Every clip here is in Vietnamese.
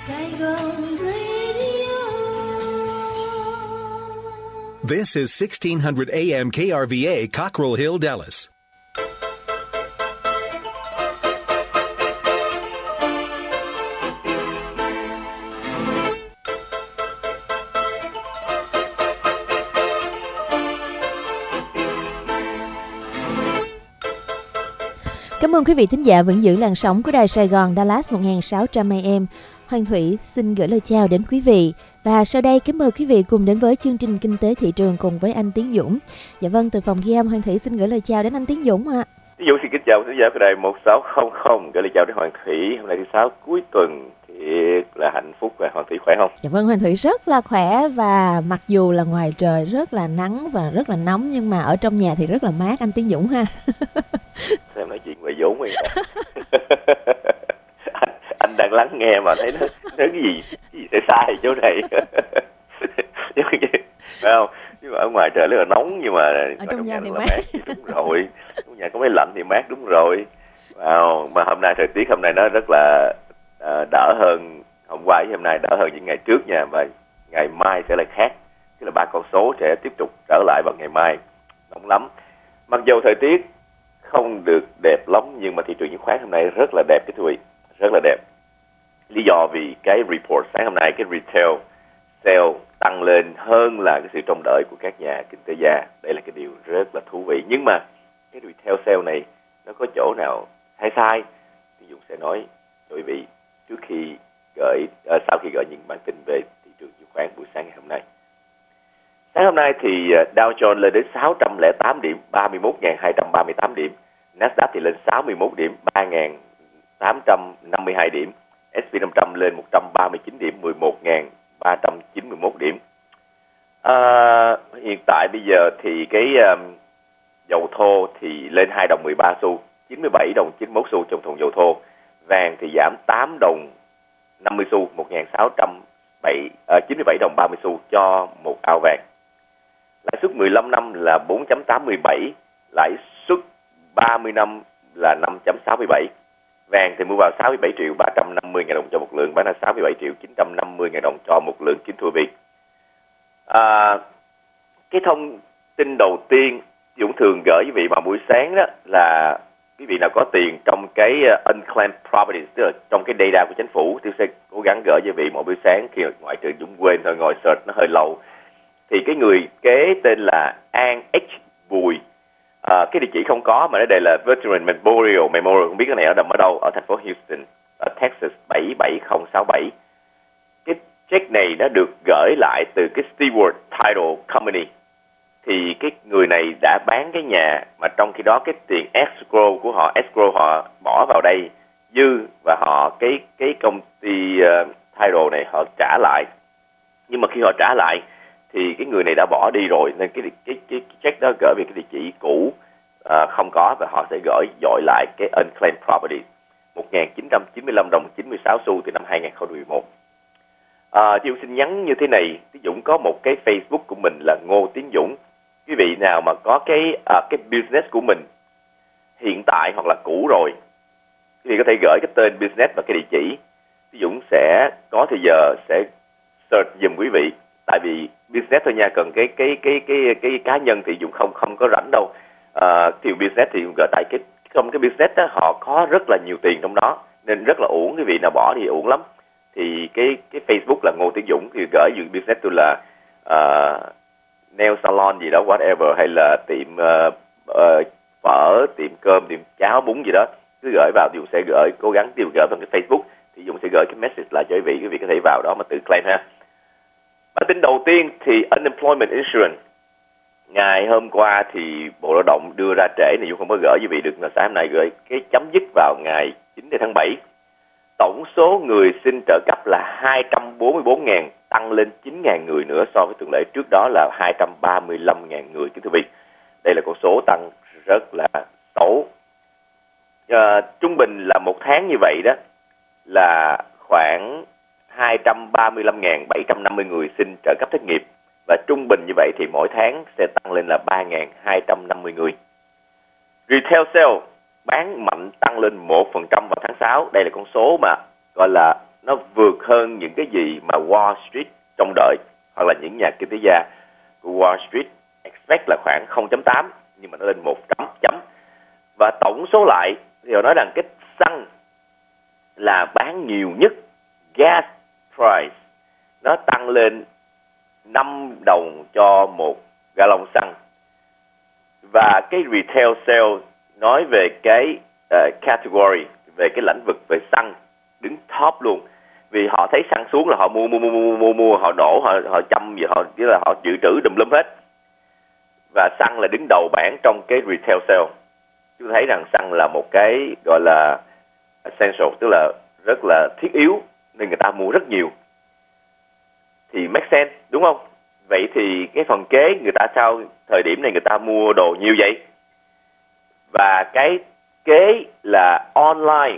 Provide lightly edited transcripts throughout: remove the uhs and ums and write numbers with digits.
Saigon Radio. This is 1600 AM KRVA, Cockrell Hill, Dallas. Cảm ơn quý vị thính giả vẫn giữ làn sóng của Đài Sài Gòn Dallas 1600 AM. Hoàng Thủy xin gửi lời chào đến quý vị. Và sau đây kính mời quý vị cùng đến với chương trình Kinh tế thị trường cùng với anh Tiến Dũng. Dạ vâng, từ phòng ghi âm Hoàng Thủy xin gửi lời chào đến anh Tiến Dũng ạ. Tiến Dũng xin kính chào quý vị của Đài 1600, gửi lời chào đến Hoàng Thủy. Hôm nay thứ Sáu cuối tuần, thiệt là hạnh phúc. Và Hoàng Thủy khỏe không? Dạ vâng, Hoàng Thủy rất là khỏe, và mặc dù là ngoài trời rất là nắng và rất là nóng, nhưng mà ở trong nhà thì rất là mát, anh Tiến Dũng ha. Sao nói chuyện về vốn vậy? Anh đang lắng nghe mà thấy nó cái gì sẽ sai chỗ này. Phải không? Nhưng mà ở ngoài trời rất là nóng, nhưng mà ở trong nhà thì mát. Đúng rồi. Trong nhà có máy lạnh thì mát, đúng rồi. Mà hôm nay thời tiết hôm nay nó rất là đỡ hơn hôm qua với hôm nay, đỡ hơn những ngày trước nha. Và ngày mai sẽ lại khác. Tức là 3 con số sẽ tiếp tục trở lại vào ngày mai. Nóng lắm. Mặc dù thời tiết không được đẹp lắm, nhưng mà thị trường chứng khoán hôm nay rất là đẹp cái thưa quý vị, rất là đẹp. Lý do vì cái report sáng hôm nay, cái retail sale tăng lên hơn là cái sự trông đợi của các nhà kinh tế gia. Đây là cái điều rất là thú vị. Nhưng mà cái retail sale này nó có chỗ nào sai? Ví dụ sẽ nói cho quý vị trước khi sau khi gửi những bản tin về thị trường chứng khoán buổi sáng ngày hôm nay. Sáng hôm nay thì Dow Jones lên đến 608 điểm, 31.238 điểm. Nasdaq thì lên 61 điểm, 3.852 điểm. S&P 500 lên 139 điểm, 11.391 điểm. Hiện tại bây giờ thì cái dầu thô thì lên 2 đồng 13 xu, 97 đồng 91 xu trong thùng dầu thô. Vàng thì giảm 8 đồng 50 xu, 1.697 đồng 30 xu cho một ao vàng. Lãi suất 15 năm là 4.87, lãi suất 30 năm là 5.67. Vàng thì mua vào 67 triệu 350 ngàn đồng cho một lượng, bán ra 67 triệu 950 ngàn đồng cho một lượng, kính thưa quý vị. Cái thông tin đầu tiên Dũng thường gửi quý vị vào buổi sáng đó là quý vị nào có tiền trong cái unclaimed properties, tức là trong cái data của chính phủ, tôi sẽ cố gắng gửi cho quý vị mỗi buổi sáng, khi ngoại trừ Dũng quên thôi, ngồi search nó hơi lâu. Thì cái người kế tên là An H. Bùi, cái địa chỉ không có mà nó đây là Veteran Memorial, không biết cái này ở đâu, ở thành phố Houston, ở Texas 77067. Cái check này nó được gửi lại từ cái Stewart Title Company. Thì cái người này đã bán cái nhà, mà trong khi đó cái tiền escrow của họ, họ bỏ vào đây dư, và họ cái công ty Title này họ trả lại. Nhưng mà khi họ trả lại thì cái người này đã bỏ đi rồi, nên cái check đó gửi về cái địa chỉ cũ không có, và họ sẽ dội lại cái unclaimed property 1.995 đồng 96 xu từ năm 2011. Dũng xin nhắn như thế này, Dũng có một cái Facebook của mình là Ngô Tiến Dũng. Quý vị nào mà có cái business của mình hiện tại hoặc là cũ rồi, quý vị có thể gửi cái tên business và cái địa chỉ. Dũng sẽ có thời giờ sẽ search giùm quý vị. Tại vì business thôi nha, cần cái cá nhân thì Dũng không có rảnh đâu. Thì business thì Dũng gửi, tại trong cái business đó họ có rất là nhiều tiền trong đó, nên rất là uổng, quý vị nào bỏ thì uổng lắm. Thì cái Facebook là Ngô Tiến Dũng, thì gửi những business tôi là nail salon gì đó whatever, hay là tiệm phở, tiệm cơm, tiệm cháo bún gì đó, cứ gửi vào thì Dũng sẽ cố gắng gửi vào cái Facebook, thì Dũng sẽ gửi cái message lại cho quý vị có thể vào đó mà tự claim ha. Bản tin đầu tiên thì Unemployment Insurance. Ngày hôm qua thì Bộ Lao động đưa ra trễ này, Dũng không có gửi quý vị được, là sáng hôm nay gửi cái chấm dứt vào ngày 9 tháng 7. Tổng số người xin trợ cấp là 244.000, tăng lên 9.000 người nữa so với tuần lễ trước đó là 235.000 người. Kính thưa quý vị, đây là con số tăng rất là xấu. Trung bình là một tháng như vậy đó là khoảng 235.750 người xin trợ cấp thất nghiệp, và trung bình như vậy thì mỗi tháng sẽ tăng lên là 3.250 người. Retail sale bán mạnh, tăng lên 1% vào tháng 6. Đây là con số mà gọi là nó vượt hơn những cái gì mà Wall Street trông đợi, hoặc là những nhà kinh tế gia của Wall Street expect là khoảng 0.8, nhưng mà nó lên 1 chấm. Và tổng số lại thì họ nói rằng cái xăng là bán nhiều nhất, gas price nó tăng lên 5 đồng cho một gallon xăng. Và cái retail sale nói về cái category, về cái lĩnh vực về xăng đứng top luôn. Vì họ thấy xăng xuống là họ mua, họ đổ, họ châm gì, họ chỉ là họ dự trữ đùm lum hết. Và xăng là đứng đầu bảng trong cái retail sale. Chúng thấy rằng xăng là một cái gọi là essential, tức là rất là thiết yếu, nên người ta mua rất nhiều. Thì make sense, đúng không? Vậy thì cái phần kế người ta sao thời điểm này người ta mua đồ nhiều vậy? Và cái kế là online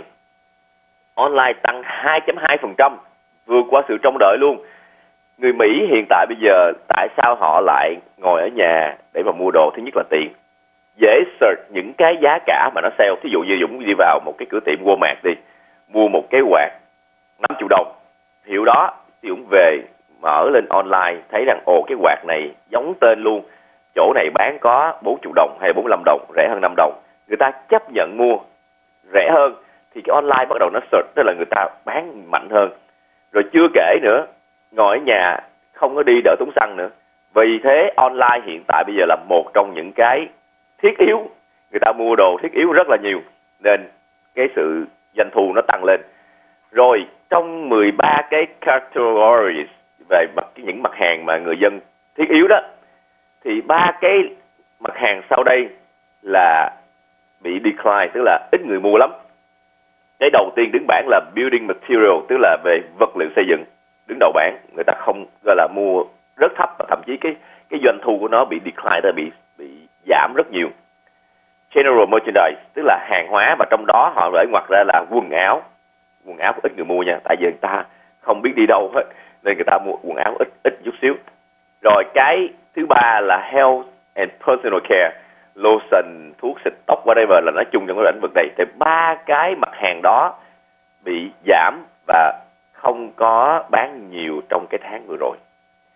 tăng 2.2%, vượt qua sự trông đợi luôn. Người Mỹ hiện tại bây giờ tại sao họ lại ngồi ở nhà để mà mua đồ? Thứ nhất là tiền, dễ search những cái giá cả mà nó sale. Thí dụ như Dũng đi vào một cái cửa tiệm Walmart đi, mua một cái quạt 5 triệu đồng, hiệu đó thì Dũng về mở lên online thấy rằng cái quạt này giống tên luôn, chỗ này bán có 40 đồng hay 45 đồng, rẻ hơn 5 đồng, người ta chấp nhận mua rẻ hơn. Thì cái online bắt đầu nó search, tức là người ta bán mạnh hơn. Rồi chưa kể nữa, ngồi ở nhà không có đi đỡ tốn xăng nữa. Vì thế online hiện tại bây giờ là một trong những cái thiết yếu, người ta mua đồ thiết yếu rất là nhiều, nên cái sự doanh thu nó tăng lên. Rồi trong 13 cái categories về những mặt hàng mà người dân thiết yếu đó, thì 3 cái mặt hàng sau đây là bị decline, tức là ít người mua lắm. Cái đầu tiên đứng bảng là building material, tức là về vật liệu xây dựng, đứng đầu bảng. Người ta không gọi là mua rất thấp, và thậm chí cái doanh thu của nó bị decline, bị giảm rất nhiều. General merchandise, tức là hàng hóa, và trong đó họ để ngoặt ra là quần áo ít người mua nha, tại vì người ta không biết đi đâu hết, nên người ta mua quần áo ít chút xíu. Rồi cái thứ ba là health and personal care, lotion, thuốc xịt tóc, whatever, là nói chung trong cái lĩnh vực này. Thì 3 cái mặt hàng đó bị giảm và không có bán nhiều trong cái tháng vừa rồi.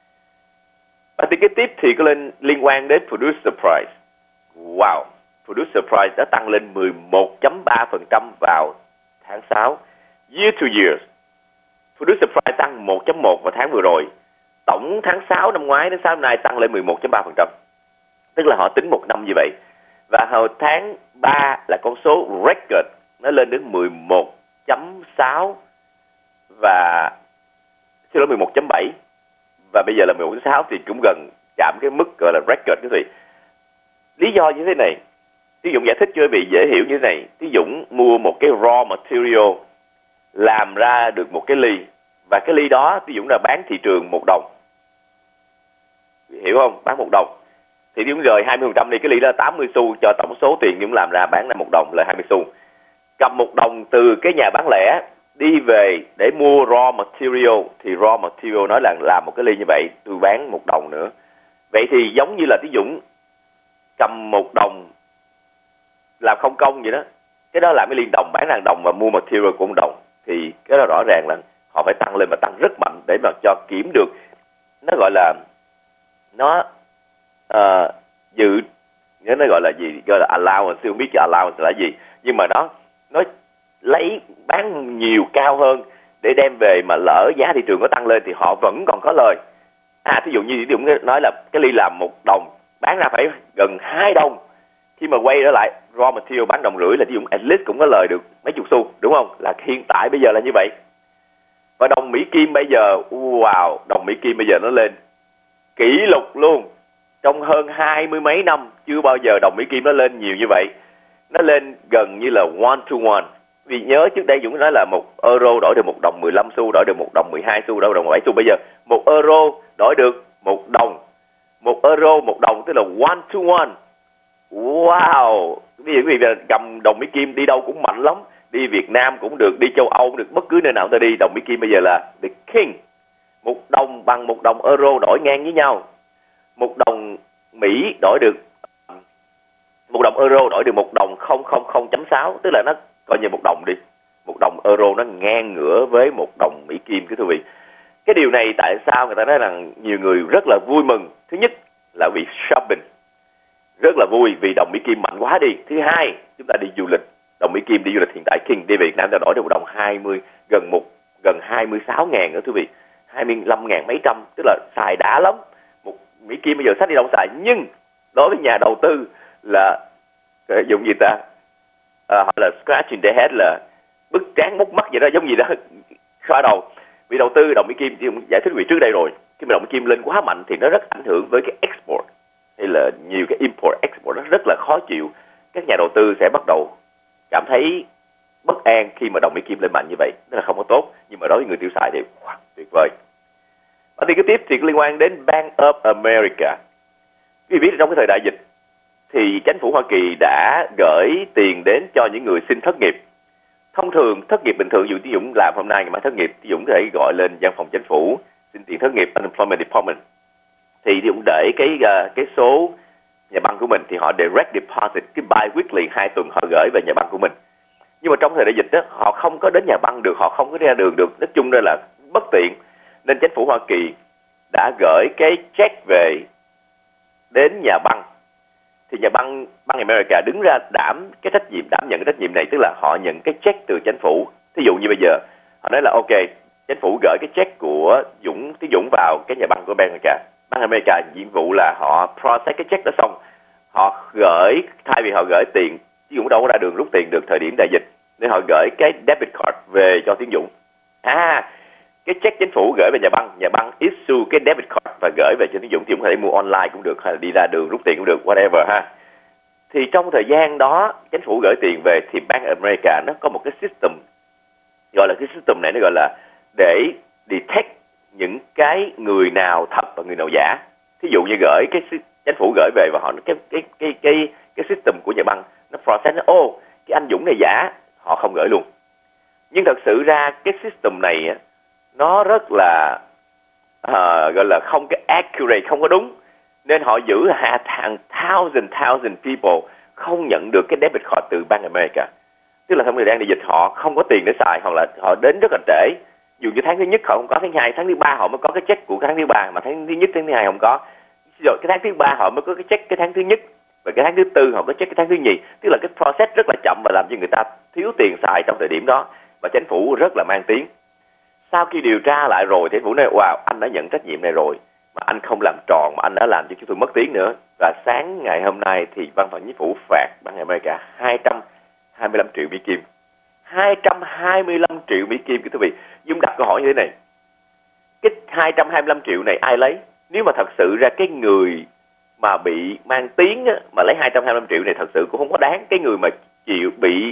Và thì cái tiếp thì có liên quan đến producer price. Wow, producer price đã tăng lên 11.3% vào tháng 6. Year to year, producer price tăng 1.1 vào tháng vừa rồi. Tổng tháng 6 năm ngoái đến 6 năm nay tăng lên 11.3%. Tức là họ tính một năm như vậy. Và hồi tháng 3 là con số record, nó lên đến 11.6 và 11.7, và bây giờ là 11.6 thì cũng gần chạm cái mức gọi là record quý vị. Lý do như thế này, Tí Dũng giải thích cho quý vị dễ hiểu như thế này. Tí Dũng mua một cái raw material làm ra được một cái ly, và cái ly đó Tí Dũng là bán thị trường 1 đồng, hiểu không? Bán 1 đồng thì Tí Dũng rời 20% đi, cái ly đó là 80 xu, cho tổng số tiền Tí Dũng làm ra bán ra 1 đồng là 20 xu. Cầm 1 đồng từ cái nhà bán lẻ đi về để mua raw material, thì raw material nói là làm một cái ly như vậy tôi bán 1 đồng nữa. Vậy thì giống như là Tí Dũng cầm 1 đồng làm không công vậy đó, cái đó làm cái ly đồng bán ra đồng và mua material của 1 đồng, thì cái đó rõ ràng là họ phải tăng lên, và tăng rất mạnh để mà cho kiếm được, nó gọi là nó dự, nó gọi là gì, gọi là allowance, không biết cái allowance là gì, nhưng mà nó lấy bán nhiều cao hơn để đem về, mà lỡ giá thị trường có tăng lên thì họ vẫn còn có lời. Thí dụ như Dũng nói là cái ly làm 1 đồng bán ra phải gần 2 đồng, khi mà quay trở lại raw material bán 1,5 đồng là Dũng at least cũng có lời được mấy chục xu, đúng không? Là hiện tại bây giờ là như vậy. Và đồng Mỹ Kim bây giờ, wow, đồng Mỹ Kim bây giờ nó lên kỷ lục luôn. Trong hơn 20 mấy năm chưa bao giờ đồng Mỹ Kim nó lên nhiều như vậy. Nó lên gần như là 1 to 1. Vì nhớ trước đây Dũng nói là 1 euro đổi được 1 đồng 15 xu, đổi được 1 đồng 12 xu, đổi được 1 đồng 7 xu. Bây giờ 1 euro đổi được 1 đồng. 1 euro 1 đồng tức là 1 to 1. Wow. Ví dụ quý vị cầm đồng Mỹ Kim đi đâu cũng mạnh lắm. Đi Việt Nam cũng được, đi châu Âu cũng được, bất cứ nơi nào ta đi, đồng Mỹ Kim bây giờ là the king. 1 đồng bằng 1 đồng euro đổi ngang với nhau. 1 đồng Mỹ đổi được 1 đồng euro đổi được 1 đồng 000.6, tức là nó coi như 1 đồng đi. một đồng euro nó ngang ngửa với một đồng Mỹ Kim, quý vị. Cái điều này tại sao người ta nói rằng nhiều người rất là vui mừng? Thứ nhất là vì shopping, rất là vui vì đồng Mỹ Kim mạnh quá đi. Thứ hai, chúng ta đi du lịch, đồng Mỹ Kim đi du lịch hiện tại King đi Việt Nam ta đổi được một đồng 20 gần 26.000 nữa quý vị, 25.000 mấy trăm, tức là xài đã lắm. Một Mỹ Kim bây giờ sách đi đâu xài, nhưng đối với nhà đầu tư là dùng gì ta, họ là scratching their head, là bứt trán mốc mắt vậy đó, giống gì đó, xoa đầu. Vì đầu tư đồng Mỹ Kim thì giải thích vị trước đây rồi, khi mà đồng Mỹ Kim lên quá mạnh thì nó rất ảnh hưởng với cái export hay là nhiều cái import export, nó rất là khó chịu. Các nhà đầu tư sẽ bắt đầu cảm thấy bất an khi mà đồng Mỹ Kim lên mạnh như vậy, đó là không có tốt. Nhưng mà đối với người tiêu xài thì wow, tuyệt vời. Và tin kế tiếp thì liên quan đến Bank of America. Quý vị biết trong cái thời đại dịch thì chính phủ Hoa Kỳ đã gửi tiền đến cho những người xin thất nghiệp. Thông thường thất nghiệp bình thường, ví dụ Tiến Dũng làm hôm nay ngày mai thất nghiệp, Tiến Dũng có thể gọi lên văn phòng chính phủ xin tiền thất nghiệp, Unemployment Department, thì Tiến Dũng để cái số nhà băng của mình thì họ direct deposit, cái bi-weekly 2 tuần họ gửi về nhà băng của mình. Nhưng mà trong thời đại dịch đó, họ không có đến nhà băng được, họ không có ra đường được, nói chung đây là bất tiện. Nên chính phủ Hoa Kỳ đã gửi cái check về đến nhà băng. Thì nhà băng America đứng ra đảm nhận cái trách nhiệm này, tức là họ nhận cái check từ chính phủ. Thí dụ như bây giờ họ nói là ok, chính phủ gửi cái check của Dũng vào cái nhà băng của Bank America, nhiệm vụ là họ process cái check đó xong, họ gửi, thay vì họ gửi tiền, Tiến Dũng đâu có ra đường rút tiền được thời điểm đại dịch, nên họ gửi cái debit card về cho Tiến Dũng. Cái check chính phủ gửi về nhà băng issue cái debit card và gửi về cho Tiến Dũng, thì Dũng có thể mua online cũng được, hay là đi ra đường rút tiền cũng được, whatever ha. Thì trong thời gian đó chính phủ gửi tiền về thì Bank of America nó có một cái system, gọi là cái system này nó gọi là để detect những cái người nào thật và người nào giả. Thí dụ như gửi cái chính phủ gửi về và họ cái system của nhà băng nó process, nó cái anh Dũng này giả, họ không gửi luôn. Nhưng thật sự ra cái system này nó rất là gọi là không cái accurate, không có đúng, nên họ giữ hàng thousand people không nhận được cái debit card từ Bank America. Tức là trong thời gian đại dịch họ không có tiền để xài, hoặc là họ đến rất là trễ. Dù như tháng thứ nhất họ không có, tháng 2, tháng thứ 3 họ mới có cái check của tháng thứ 3, mà tháng thứ nhất, tháng thứ 2 không có. Rồi cái tháng thứ 3 họ mới có cái check cái tháng thứ nhất, và cái tháng thứ 4 họ có check cái tháng thứ nhì. Tức là cái process rất là chậm và làm cho người ta thiếu tiền xài trong thời điểm đó, và chính phủ rất là mang tiếng. Sau khi điều tra lại rồi thì chính phủ nói wow, anh đã nhận trách nhiệm này rồi mà anh không làm tròn, mà anh đã làm cho chúng tôi mất tiếng nữa. Và sáng ngày hôm nay thì văn phòng chính phủ phạt Bank of America 225 triệu Mỹ Kim. 225 triệu Mỹ Kim, quý vị. Dung đặt câu hỏi như thế này, cái 225 triệu này ai lấy? Nếu mà thật sự ra cái người mà bị mang tiếng á, mà lấy 225 triệu này thật sự cũng không có đáng. Cái người mà chịu bị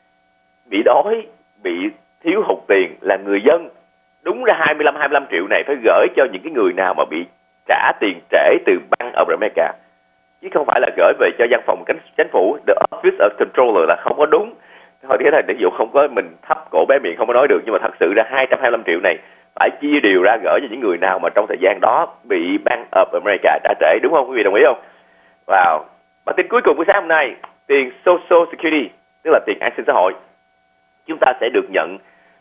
đói, bị thiếu hụt tiền là người dân. Đúng ra 25 triệu này phải gửi cho những cái người nào mà bị trả tiền trễ từ Bank of America, chứ không phải là gửi về cho văn phòng chính phủ, the Office of Controller, là không có đúng. Thôi thế này, ví dụ không có, mình thấp cổ bé miệng không có nói được, nhưng mà thật sự ra 225 triệu này phải chia đều ra gửi cho những người nào mà trong thời gian đó bị Bank of America trả trễ, đúng không? Quý vị đồng ý không? Wow. Và tin cuối cùng của sáng hôm nay, tiền Social Security, tức là tiền an sinh xã hội, chúng ta sẽ được nhận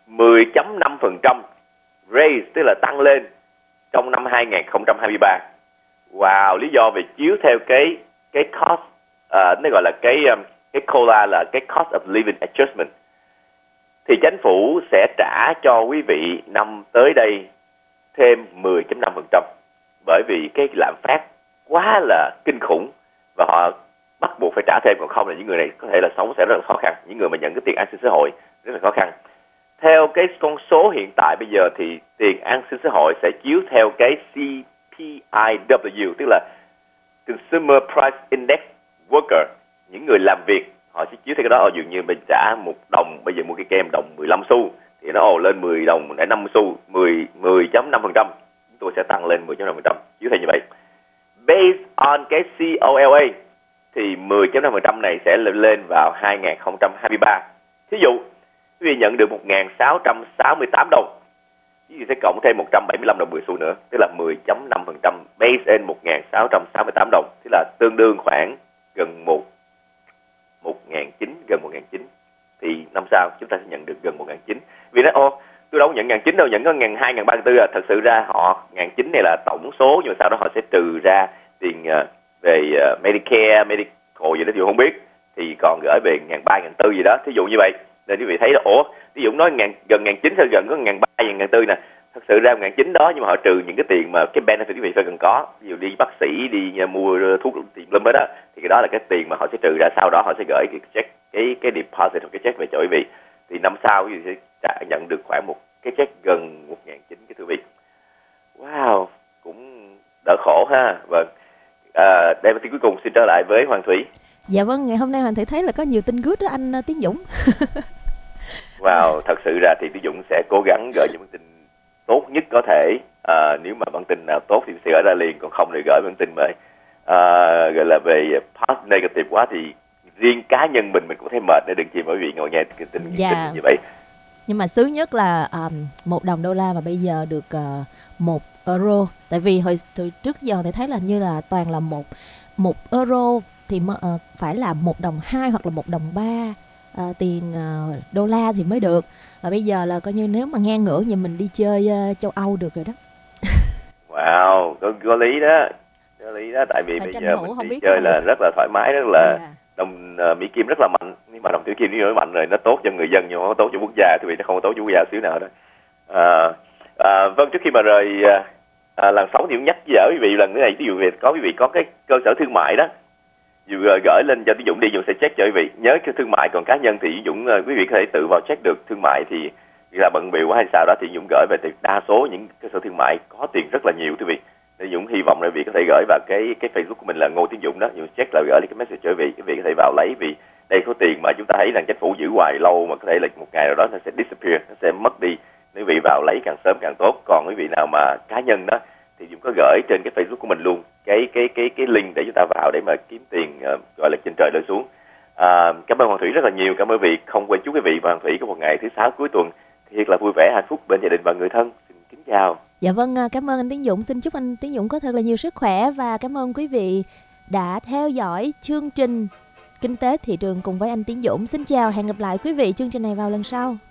10.5% raise, tức là tăng lên trong năm 2023. Wow, lý do vì chiếu theo cái cost, nó gọi là cái COLA, là cái cost of living adjustment, thì chính phủ sẽ trả cho quý vị năm tới đây thêm 10.5%, bởi vì cái lạm phát quá là kinh khủng và họ bắt buộc phải trả thêm, còn không là những người này có thể là sống sẽ rất là khó khăn. Những người mà nhận cái tiền an sinh xã hội rất là khó khăn. Theo cái con số hiện tại bây giờ thì tiền an sinh xã hội sẽ chiếu theo cái CPIW, tức là Consumer Price Index Worker. Những người làm việc họ sẽ chiếu theo cái đó. Dường như mình trả 1 đồng, bây giờ mua cái kem đồng 15 xu thì nó lên 10 đồng để 50 xu, 10.5%, chúng tôi sẽ tăng lên 10.5%, chiếu theo như vậy. Based on cái COLA thì 10.5% này sẽ lên vào 2023. Thí dụ quý vị nhận được 1.668 đồng, quý vị sẽ cộng thêm 175 đồng 10 xu nữa, tức là 10.5% based on 1.668 đồng, tức là tương đương khoảng gần 1.900, gần 1.900. thì năm sau chúng ta sẽ nhận được gần 1.900. Vì nói tôi đâu nhận 1.900 đâu, nhận có 1.200, 1.300 à. Thật sự ra họ 1.900 này là tổng số, nhưng mà sau đó họ sẽ trừ ra tiền về Medicare, Medical gì đó thì không biết, thì còn gửi về 1.300, 1.400 gì đó, thí dụ như vậy. Nên quý vị thấy là ví dụ nói gần 1.900 hay gần có 1.300, 1.400 nè, thật sự ra 1.900 đó, nhưng mà họ trừ những cái tiền mà cái benefit quý vị phải cần có, ví dụ đi bác sĩ, đi mua thuốc tiền lâm đó, thì cái đó là cái tiền mà họ sẽ trừ ra, sau đó họ sẽ gửi cái check, cái deposit hoặc cái check về cho quý vị. Thì năm sau quý vị sẽ nhận được khoảng một cái check gần 1.900 cái thưa quý vị. Wow, cũng đỡ khổ ha. Vâng. Đây là tin cuối cùng, xin trở lại với Hoàng Thủy. Dạ vâng, ngày hôm nay Hoàng Thủy thấy là có nhiều tin good đó anh Tiến Dũng. Wow, thật sự ra thì Tiến Dũng sẽ cố gắng gửi những tin tốt nhất có thể. Nếu mà bản tin nào tốt thì sẽ gửi ra liền, còn không thì gửi bản tin mà gọi là về past negative quá thì riêng cá nhân mình cũng thấy mệt, để đừng chìm, bởi vì ngồi nghe tin như vậy. Nhưng mà xứ nhất là $1 mà bây giờ được 1 euro. Tại vì hồi trước giờ thì thấy là như là toàn là 1 euro thì phải là $1.2 hoặc là $1.3 tiền đô la thì mới được. Và bây giờ là coi như nếu mà ngang ngửa như mình đi chơi châu Âu được rồi đó. Wow, có lý đó. Có lý đó, tại vì bây giờ mình đi chơi là rất là thoải mái, rất là đồng Mỹ Kim rất là mạnh, nhưng mà đồng tiểu kim nó mạnh rồi, nó tốt cho người dân nhưng mà nó tốt cho quốc gia, thì vì nó không có tốt cho quốc gia xíu nào đó. Vâng, trước khi mà rời làn sóng thì cũng nhắc với quý vị lần nữa này, ví dụ quý vị có cái cơ sở thương mại đó, dù gửi lên cho Tiến Dũng đi, Dũng sẽ check cho quý vị. Nhớ cái thương mại, còn cá nhân thì Dũng quý vị có thể tự vào check được. Thương mại thì là bận bịu quá hay sao đó thì Dũng gửi về, thì đa số những cơ sở thương mại có tiền rất là nhiều quý vị. Nên Dũng hy vọng là quý vị có thể gửi vào cái Facebook của mình là Ngô Tiến Dũng đó, Dũng check là gửi cái message cho quý vị có thể vào lấy, vì đây có tiền mà chúng ta thấy là chính phủ giữ hoài lâu mà có thể là một ngày nào đó nó sẽ disappear, nó sẽ mất đi. Nếu quý vị vào lấy càng sớm càng tốt. Còn quý vị nào mà cá nhân đó thì Dũng có gửi trên cái Facebook của mình luôn cái link để chúng ta vào để mà kiếm tiền, gọi là trên trời rơi xuống. Cảm ơn Hoàng Thủy rất là nhiều. Cảm ơn quý vị. Không quên chúc quý vị và Hoàng Thủy có một ngày thứ Sáu cuối tuần thiệt là vui vẻ, hạnh phúc bên gia đình và người thân. Xin kính chào. Dạ vâng, cảm ơn anh Tiến Dũng. Xin chúc anh Tiến Dũng có thật là nhiều sức khỏe, và cảm ơn quý vị đã theo dõi chương trình Kinh tế Thị trường cùng với anh Tiến Dũng. Xin chào, hẹn gặp lại quý vị chương trình này vào lần sau.